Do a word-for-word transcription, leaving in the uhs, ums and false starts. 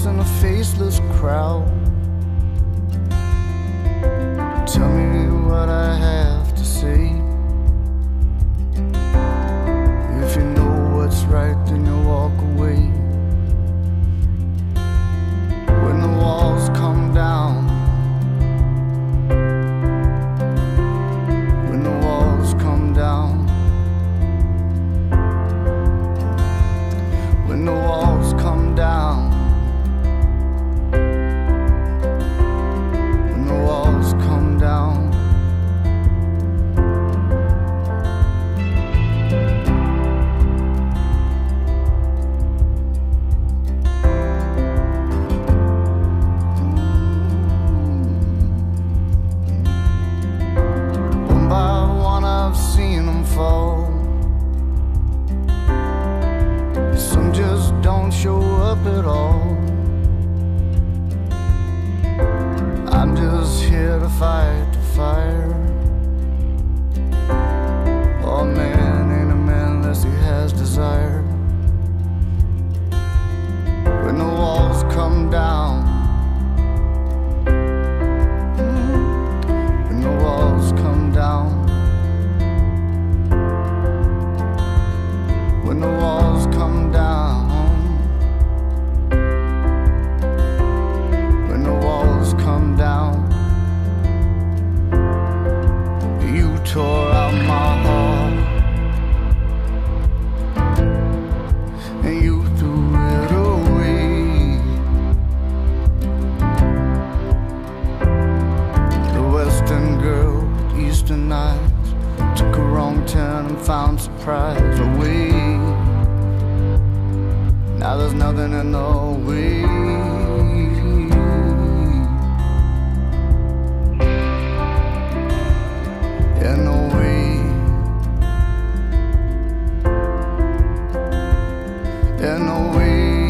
face in a faceless crowd. Tell me what I have to say. If you know what's right, then you walk away. When the walls come down, when the walls come down, when the walls come down, when the walls come down. One by one I've seen them fall. Some just don't show up at all. I'm just here to fight the fire. Oh, a man ain't a man unless he has desire. When the walls come down, when the walls come down, when the walls come down, when the walls come down. You tore out my heart and you threw it away. The western girl with eastern eyes took a wrong turn and found surprise away. Now there's nothing in the way. In the way. In the way.